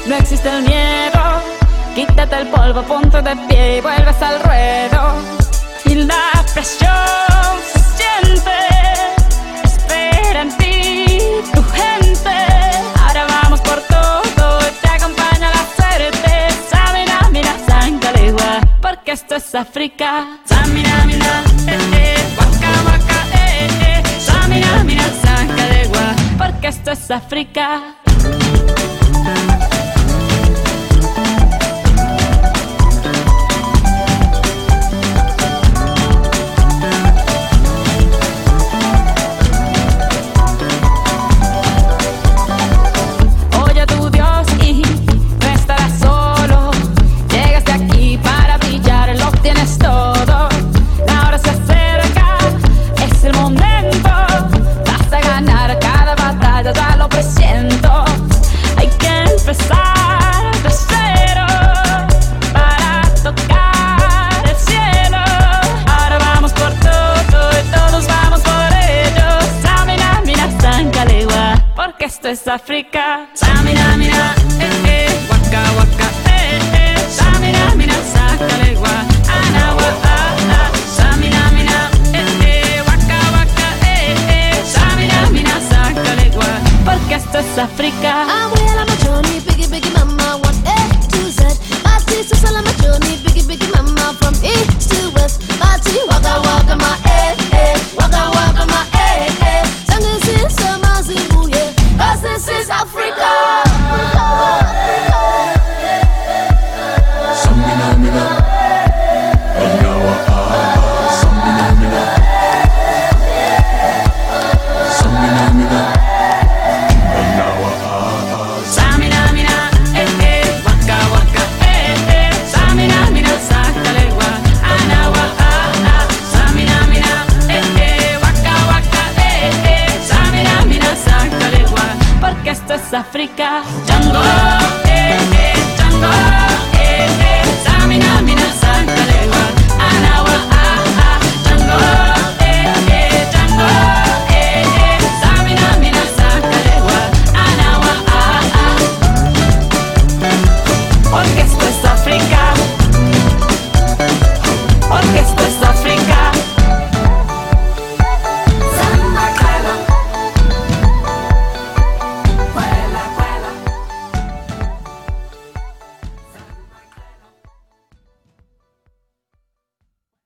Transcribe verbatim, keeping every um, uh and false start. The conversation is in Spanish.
no existe el miedo. Quítate el polvo, ponte de pie y vuelves al ruedo. Y la presión se siente, espera en ti tu gente. Ahora vamos por todo y te acompaña la suerte. Samina, mira, Sancalegua, porque esto es África. Samina, mira, eh, eh, waka, waka, eh, eh. Samina, mira, Sancalegua, porque esto es África. Esto es África. Samina, mira, eh, eh, waka, waka, eh, eh. Samina, mira, Sancalegua, anawa, ah, ah. Samina, mira, eh, eh, waka, waka, eh, eh. Samina, mira, Sancalegua, porque esto es África. I'm well on my journey, biggie, biggie, mama, one A to Z. My sister's on my journey, biggie, biggie, mama, from east to west. My tea, waka, waka, my eh, eh, waka, waka, my eh, eh. Sangin' sister, my zibu, yeah. Cause this is Africa. Samina, mina, anawa, ah. Samina, mina, Samina, mina, anawa, ah. Samina, mina, eh, eh, waka, waka, eh, eh. Samina, mina, Sancalegua, anawa, ah, ah. Samina, mina, eh, eh, waka, waka, eh, eh. Samina, mina, Sancalegua, porque esto es África. Django, eh, eh, Django.